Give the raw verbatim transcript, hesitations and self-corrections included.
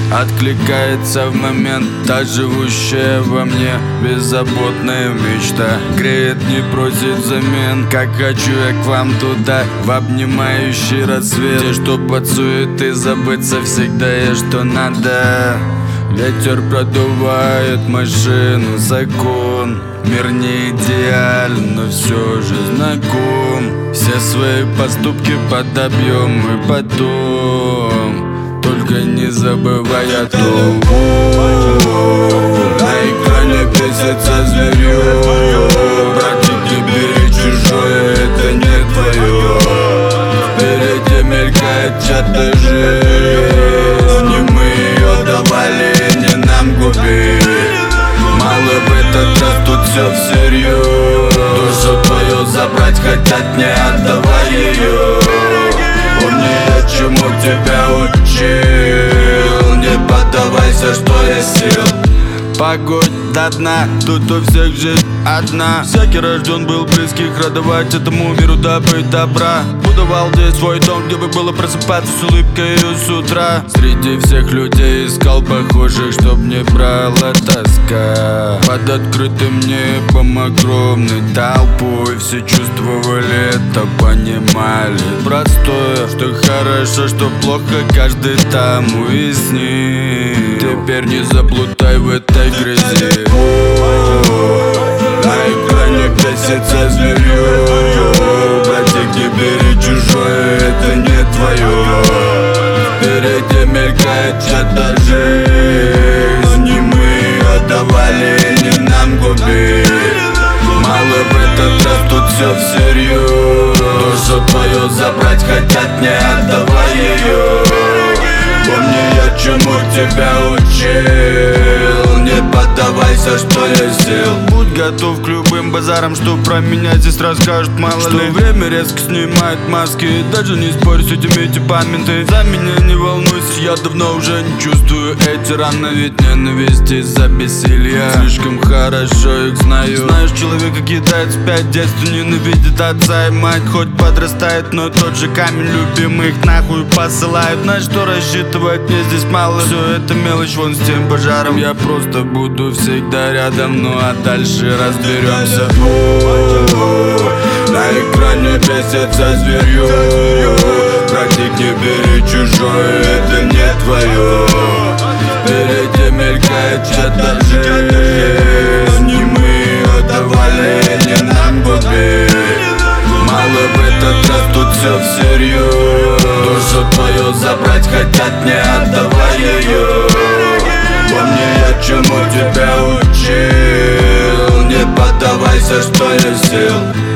Откликается в момент та живущая во мне беззаботная мечта. Греет, не просит взамен. Как хочу я к вам туда, в обнимающий рассвет, где что под суеты забыться всегда есть что надо. Ветер продувает машину, закон. Мир не идеален, но все же знаком. Все свои поступки подобьем и потом. Только не забывай о том. На экране бесится зверье. Братик, не бери чужое, это не твое. Впереди мелькает чья-то жизнь, не мы ее давали, не нам губить. Мало в этот раз тут все всерьез. Душу твою забрать хотят, не отдавай ее. Помни, я чему тебя учил. Не поддавайся, что есть сил. Погодь до дна, тут у всех жизнь одна. Всякий рожден был близких радовать этому миру, добыть добра. Будовал здесь свой дом, где бы было просыпаться с улыбкой с утра. Среди всех людей искал похожих, чтоб не брала тоска. Под открытым небом огромной толпой все чувствовали это, понимали простое, что хорошо, что плохо, каждый там уяснил. Теперь не заплутай в этой грязи. На экране бесится зверье. Братик, не бери чужое, это не твое. Впереди мелькает чья-то жизнь, не мы ее давали, не нам губить. Мало в этот раз тут все всерьез. Душу твою забрать хотят, не отдавай ее. Помни, я чему тебя учил. Не поддавайся, что есть сил. Будь готов к любым базарам, что про меня здесь расскажут, мало что ли. Время резко снимает маски. Даже не спорь с этими типами. Ты за меня не волнуйся, я давно уже не чувствую эти раны. Ведь ненависть из-за бессилья. Слишком хорошо их знаю. Знаешь, человека кидает спять, в детстве ненавидит отца и мать. Хоть подрастает, но тот же камень любимых нахуй посылают. На что рассчитывать, мне здесь мало. Все это мелочь, вон с тем пожаром. Я просто буду всегда рядом, ну а дальше разберемся. На экране бесится зверье. Братик, не бери чужое, это не твое. Впереди мелькает чья-то жизнь, не мы ее давали, не нам губить. Мало в этот раз тут все всерьез. Душу твою забрать хотят, не отдавай ее. Помни, я чему тебя учил. Не поддавайся, что есть сил.